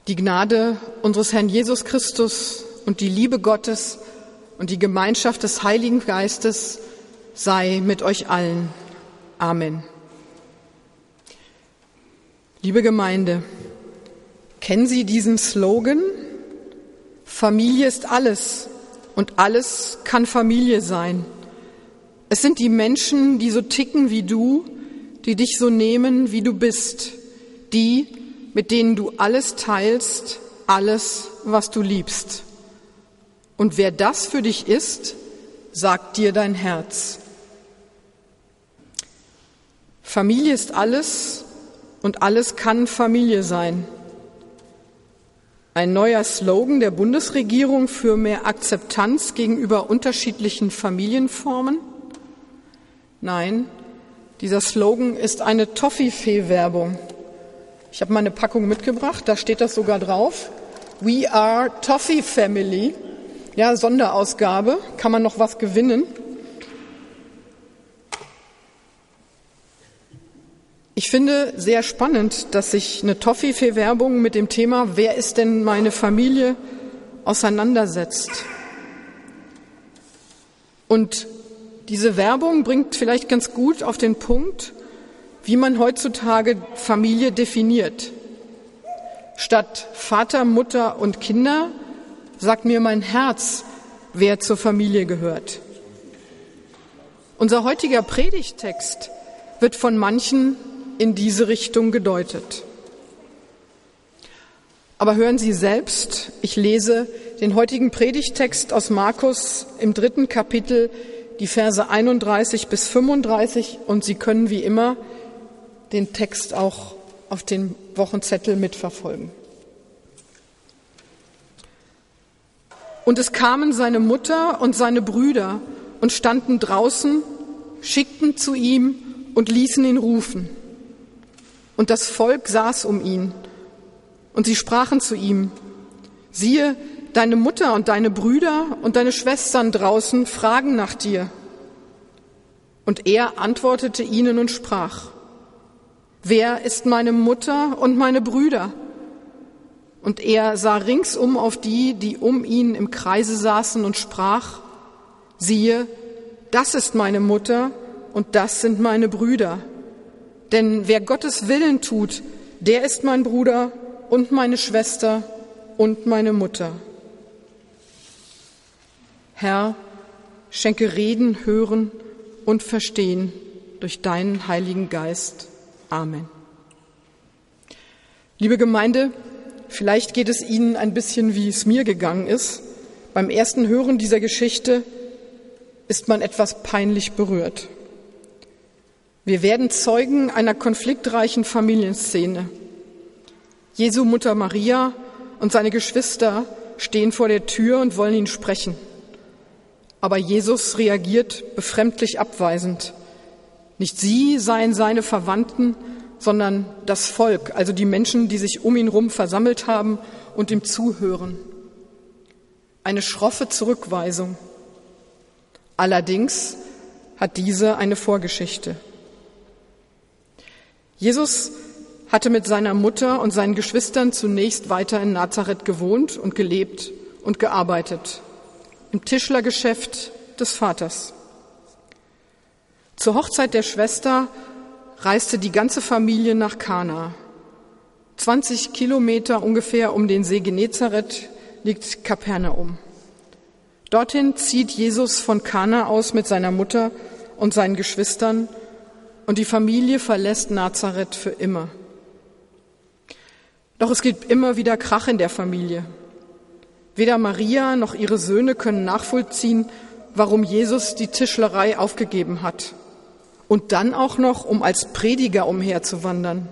Die Gnade unseres Herrn Jesus Christus und die Liebe Gottes und die Gemeinschaft des Heiligen Geistes sei mit euch allen. Amen. Liebe Gemeinde, kennen Sie diesen Slogan? Familie ist alles und alles kann Familie sein. Es sind die Menschen, die so ticken wie du, die dich so nehmen, wie du bist, die, mit denen du alles teilst, alles, was du liebst. Und wer das für dich ist, sagt dir dein Herz. Familie ist alles und alles kann Familie sein. Ein neuer Slogan der Bundesregierung für mehr Akzeptanz gegenüber unterschiedlichen Familienformen? Nein, dieser Slogan ist eine Toffifee-Werbung. Ich habe mal eine Packung mitgebracht, da steht das sogar drauf. We are Toffee Family. Ja, Sonderausgabe, kann man noch was gewinnen. Ich finde sehr spannend, dass sich eine Toffifee-Werbung mit dem Thema "Wer ist denn meine Familie?" auseinandersetzt. Und diese Werbung bringt vielleicht ganz gut auf den Punkt, wie man heutzutage Familie definiert. Statt Vater, Mutter und Kinder sagt mir mein Herz, wer zur Familie gehört. Unser heutiger Predigttext wird von manchen in diese Richtung gedeutet. Aber hören Sie selbst, ich lese den heutigen Predigttext aus Markus im 3. Kapitel, die Verse 31 bis 35, und Sie können wie immer den Text auch auf den Wochenzettel mitverfolgen. Und es kamen seine Mutter und seine Brüder und standen draußen, schickten zu ihm und ließen ihn rufen. Und das Volk saß um ihn. Und sie sprachen zu ihm: Siehe, deine Mutter und deine Brüder und deine Schwestern draußen fragen nach dir. Und er antwortete ihnen und sprach: Wer ist meine Mutter und meine Brüder? Und er sah ringsum auf die, die um ihn im Kreise saßen, und sprach: Siehe, das ist meine Mutter und das sind meine Brüder. Denn wer Gottes Willen tut, der ist mein Bruder und meine Schwester und meine Mutter. Herr, schenke Reden, Hören und Verstehen durch deinen Heiligen Geist. Amen. Liebe Gemeinde, vielleicht geht es Ihnen ein bisschen, wie es mir gegangen ist. Beim ersten Hören dieser Geschichte ist man etwas peinlich berührt. Wir werden Zeugen einer konfliktreichen Familienszene. Jesu Mutter Maria und seine Geschwister stehen vor der Tür und wollen ihn sprechen. Aber Jesus reagiert befremdlich abweisend. Nicht sie seien seine Verwandten, sondern das Volk, also die Menschen, die sich um ihn herum versammelt haben und ihm zuhören. Eine schroffe Zurückweisung. Allerdings hat diese eine Vorgeschichte. Jesus hatte mit seiner Mutter und seinen Geschwistern zunächst weiter in Nazareth gewohnt und gelebt und gearbeitet, im Tischlergeschäft des Vaters. Zur Hochzeit der Schwester reiste die ganze Familie nach Kana. 20 Kilometer ungefähr um den See Genezareth liegt Kapernaum. Dorthin zieht Jesus von Kana aus mit seiner Mutter und seinen Geschwistern, und die Familie verlässt Nazareth für immer. Doch es gibt immer wieder Krach in der Familie. Weder Maria noch ihre Söhne können nachvollziehen, warum Jesus die Tischlerei aufgegeben hat. Und dann auch noch, um als Prediger umherzuwandern.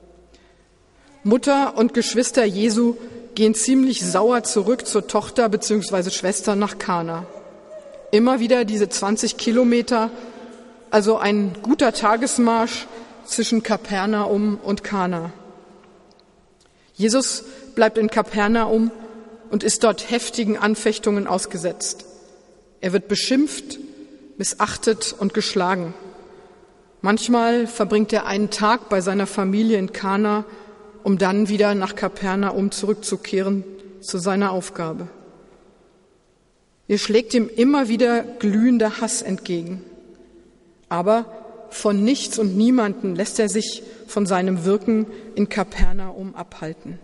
Mutter und Geschwister Jesu gehen ziemlich sauer zurück zur Tochter bzw. Schwester nach Kana. Immer wieder diese 20 Kilometer, also ein guter Tagesmarsch zwischen Kapernaum und Kana. Jesus bleibt in Kapernaum und ist dort heftigen Anfechtungen ausgesetzt. Er wird beschimpft, missachtet und geschlagen. Manchmal verbringt er einen Tag bei seiner Familie in Kana um dann wieder nach Kapernaum zurückzukehren zu seiner Aufgabe. Ihr schlägt ihm immer wieder glühender Hass entgegen. Aber von nichts und niemanden lässt er sich von seinem Wirken in Kapernaum abhalten.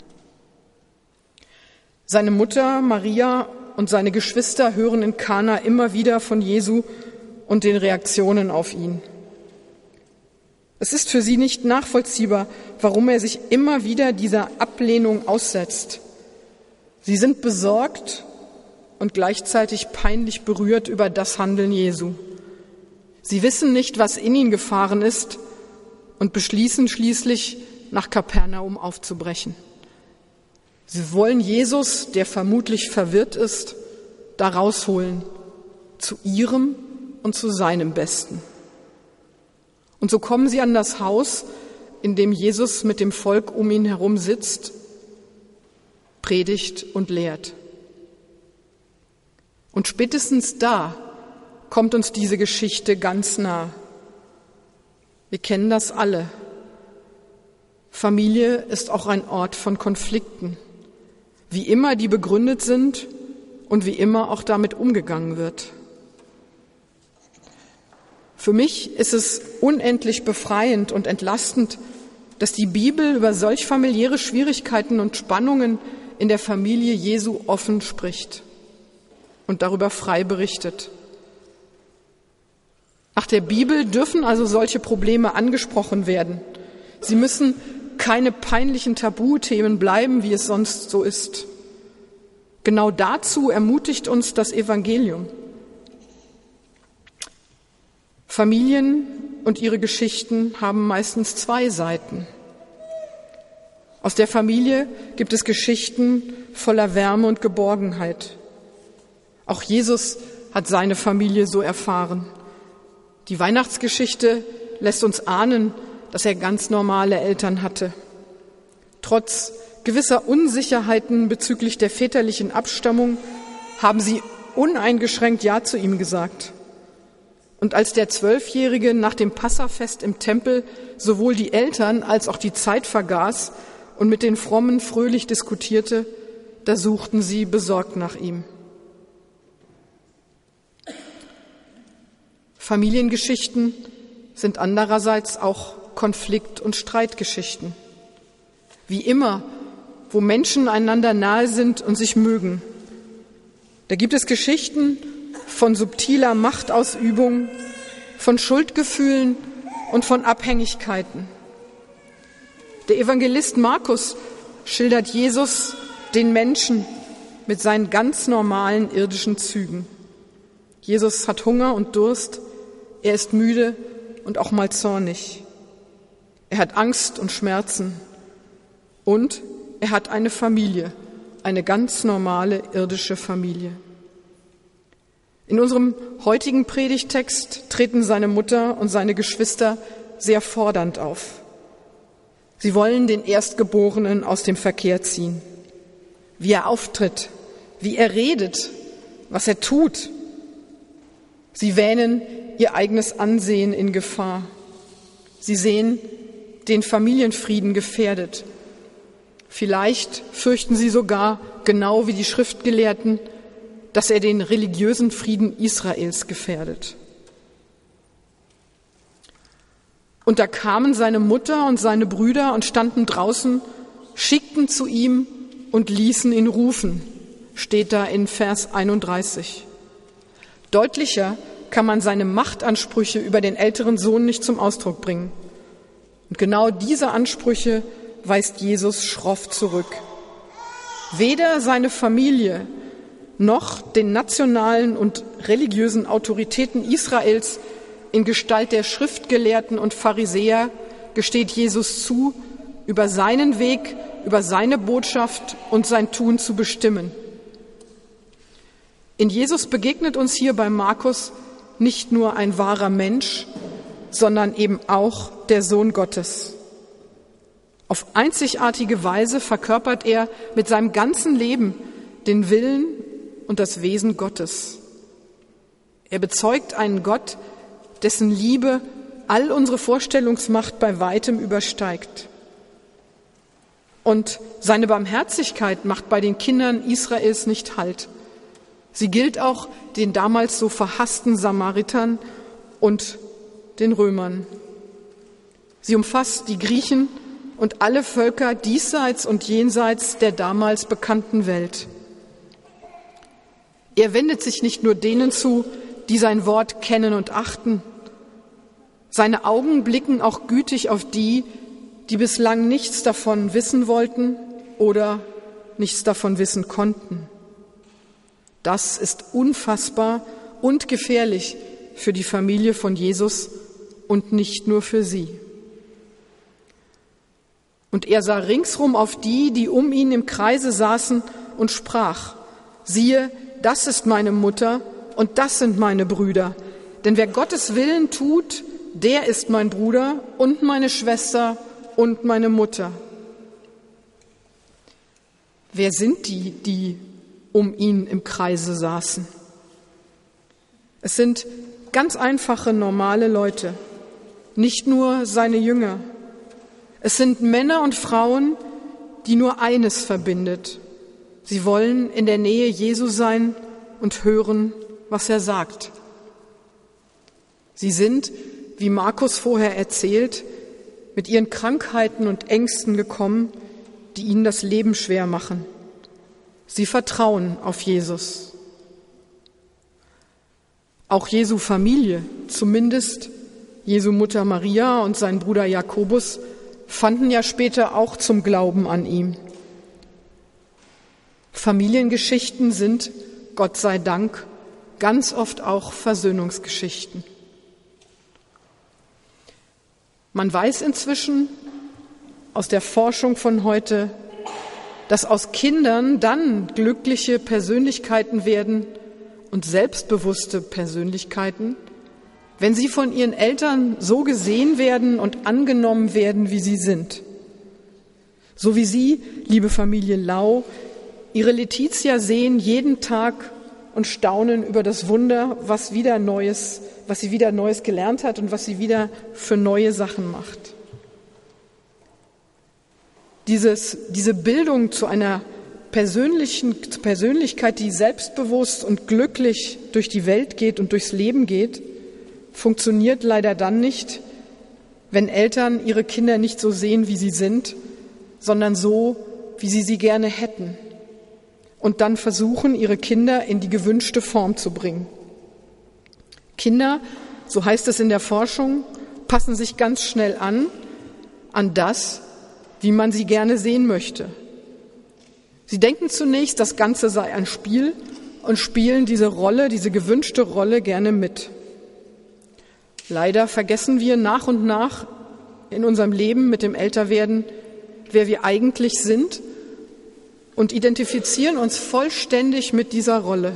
Seine Mutter Maria und seine Geschwister hören in Kana immer wieder von Jesu und den Reaktionen auf ihn. Es ist für sie nicht nachvollziehbar, warum er sich immer wieder dieser Ablehnung aussetzt. Sie sind besorgt und gleichzeitig peinlich berührt über das Handeln Jesu. Sie wissen nicht, was in ihn gefahren ist und beschließen schließlich, nach Kapernaum aufzubrechen. Sie wollen Jesus, der vermutlich verwirrt ist, da rausholen, zu ihrem und zu seinem Besten. Und so kommen sie an das Haus, in dem Jesus mit dem Volk um ihn herum sitzt, predigt und lehrt. Und spätestens da kommt uns diese Geschichte ganz nah. Wir kennen das alle. Familie ist auch ein Ort von Konflikten, wie immer die begründet sind und wie immer auch damit umgegangen wird. Für mich ist es unendlich befreiend und entlastend, dass die Bibel über solch familiäre Schwierigkeiten und Spannungen in der Familie Jesu offen spricht und darüber frei berichtet. Nach der Bibel dürfen also solche Probleme angesprochen werden. Sie müssen keine peinlichen Tabuthemen bleiben, wie es sonst so ist. Genau dazu ermutigt uns das Evangelium. Familien und ihre Geschichten haben meistens zwei Seiten. Aus der Familie gibt es Geschichten voller Wärme und Geborgenheit. Auch Jesus hat seine Familie so erfahren. Die Weihnachtsgeschichte lässt uns ahnen, dass er ganz normale Eltern hatte. Trotz gewisser Unsicherheiten bezüglich der väterlichen Abstammung haben sie uneingeschränkt Ja zu ihm gesagt. Und als der 12-Jährige nach dem Passafest im Tempel sowohl die Eltern als auch die Zeit vergaß und mit den Frommen fröhlich diskutierte, da suchten sie besorgt nach ihm. Familiengeschichten sind andererseits auch Konflikt- und Streitgeschichten. Wie immer, wo Menschen einander nahe sind und sich mögen. Da gibt es Geschichten von subtiler Machtausübung, von Schuldgefühlen und von Abhängigkeiten. Der Evangelist Markus schildert Jesus, den Menschen, mit seinen ganz normalen irdischen Zügen. Jesus hat Hunger und Durst, er ist müde und auch mal zornig. Er hat Angst und Schmerzen und er hat eine Familie, eine ganz normale irdische Familie. In unserem heutigen Predigttext treten seine Mutter und seine Geschwister sehr fordernd auf. Sie wollen den Erstgeborenen aus dem Verkehr ziehen. Wie er auftritt, wie er redet, was er tut. Sie wähnen ihr eigenes Ansehen in Gefahr. Sie sehen den Familienfrieden gefährdet. Vielleicht fürchten sie sogar, genau wie die Schriftgelehrten, dass er den religiösen Frieden Israels gefährdet. Und da kamen seine Mutter und seine Brüder und standen draußen, schickten zu ihm und ließen ihn rufen, steht da in Vers 31. Deutlicher kann man seine Machtansprüche über den älteren Sohn nicht zum Ausdruck bringen. Und genau diese Ansprüche weist Jesus schroff zurück. Weder seine Familie noch den nationalen und religiösen Autoritäten Israels in Gestalt der Schriftgelehrten und Pharisäer gesteht Jesus zu, über seinen Weg, über seine Botschaft und sein Tun zu bestimmen. In Jesus begegnet uns hier bei Markus nicht nur ein wahrer Mensch, sondern eben auch der Sohn Gottes. Auf einzigartige Weise verkörpert er mit seinem ganzen Leben den Willen und das Wesen Gottes. Er bezeugt einen Gott, dessen Liebe all unsere Vorstellungsmacht bei weitem übersteigt. Und seine Barmherzigkeit macht bei den Kindern Israels nicht Halt. Sie gilt auch den damals so verhassten Samaritern und den Römern. Sie umfasst die Griechen und alle Völker diesseits und jenseits der damals bekannten Welt. Er wendet sich nicht nur denen zu, die sein Wort kennen und achten. Seine Augen blicken auch gütig auf die, die bislang nichts davon wissen wollten oder nichts davon wissen konnten. Das ist unfassbar und gefährlich für die Familie von Jesus und nicht nur für sie. Und er sah ringsrum auf die, die um ihn im Kreise saßen und sprach: Siehe, das ist meine Mutter und das sind meine Brüder. Denn wer Gottes Willen tut, der ist mein Bruder und meine Schwester und meine Mutter. Wer sind die, die um ihn im Kreise saßen? Es sind ganz einfache, normale Leute, nicht nur seine Jünger. Es sind Männer und Frauen, die nur eines verbindet. Sie wollen in der Nähe Jesu sein und hören, was er sagt. Sie sind, wie Markus vorher erzählt, mit ihren Krankheiten und Ängsten gekommen, die ihnen das Leben schwer machen. Sie vertrauen auf Jesus. Auch Jesu Familie, zumindest Jesu Mutter Maria und sein Bruder Jakobus, fanden ja später auch zum Glauben an ihm. Familiengeschichten sind, Gott sei Dank, ganz oft auch Versöhnungsgeschichten. Man weiß inzwischen aus der Forschung von heute, dass aus Kindern dann glückliche Persönlichkeiten werden und selbstbewusste Persönlichkeiten, wenn sie von ihren Eltern so gesehen werden und angenommen werden, wie sie sind. So wie Sie, liebe Familie Lau, Ihre Letizia sehen jeden Tag und staunen über das Wunder, was sie wieder Neues gelernt hat und was sie wieder für neue Sachen macht. Diese Bildung zu einer Persönlichkeit, die selbstbewusst und glücklich durch die Welt geht und durchs Leben geht, funktioniert leider dann nicht, wenn Eltern ihre Kinder nicht so sehen, wie sie sind, sondern so, wie sie gerne hätten, und dann versuchen, ihre Kinder in die gewünschte Form zu bringen. Kinder, so heißt es in der Forschung, passen sich ganz schnell an das, wie man sie gerne sehen möchte. Sie denken zunächst, das Ganze sei ein Spiel und spielen diese gewünschte Rolle gerne mit. Leider vergessen wir nach und nach in unserem Leben mit dem Älterwerden, wer wir eigentlich sind, und identifizieren uns vollständig mit dieser Rolle.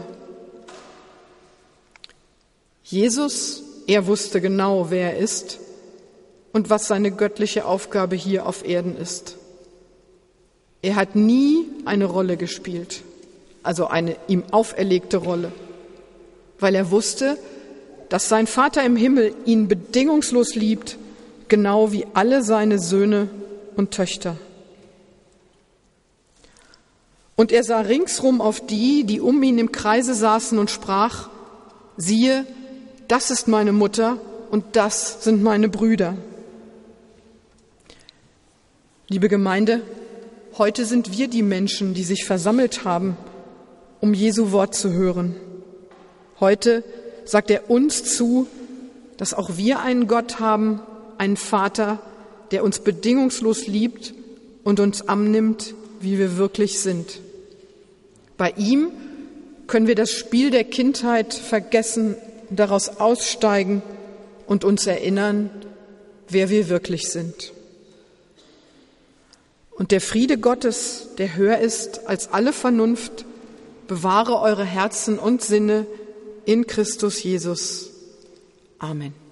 Jesus, er wusste genau, wer er ist und was seine göttliche Aufgabe hier auf Erden ist. Er hat nie eine Rolle gespielt, also eine ihm auferlegte Rolle, weil er wusste, dass sein Vater im Himmel ihn bedingungslos liebt, genau wie alle seine Söhne und Töchter. Und er sah ringsrum auf die, die um ihn im Kreise saßen, und sprach: Siehe, das ist meine Mutter und das sind meine Brüder. Liebe Gemeinde, heute sind wir die Menschen, die sich versammelt haben, um Jesu Wort zu hören. Heute sagt er uns zu, dass auch wir einen Gott haben, einen Vater, der uns bedingungslos liebt und uns annimmt, wie wir wirklich sind. Bei ihm können wir das Spiel der Kindheit vergessen, daraus aussteigen und uns erinnern, wer wir wirklich sind. Und der Friede Gottes, der höher ist als alle Vernunft, bewahre eure Herzen und Sinne in Christus Jesus. Amen.